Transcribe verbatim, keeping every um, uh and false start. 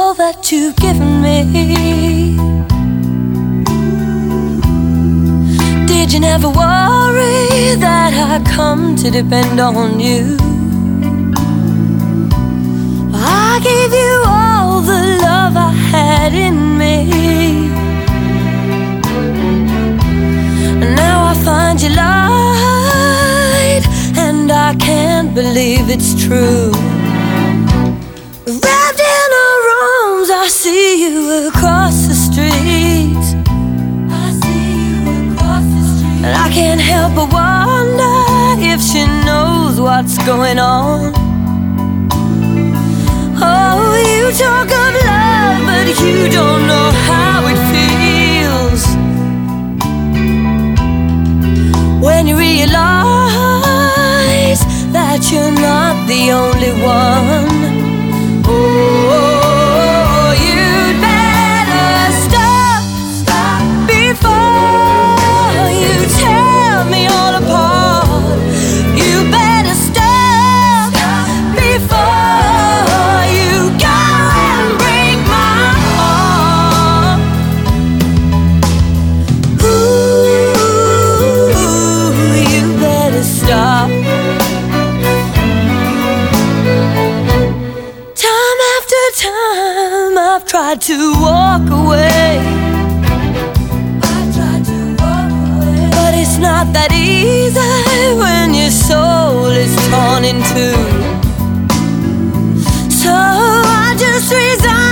all that you've given me. Did you never worry that I come to depend on you? I gave you all the love I had in me, and now I find you lied, and I can't believe it's true. Wrapped in our arms, I see you across the street. I see you across the street, and I can't help but wonder if she knows what's going on. Oh, you talk of love, but you don't know how it feels when you realize that you're not the only one. Oh, you'd better stop, stop before you tear me all apart. You better stop, stop before you go and break my heart. Ooh, you better stop. Time I've tried to walk away, I've tried to walk away, but it's not that easy when your soul is torn in two. So I just resign.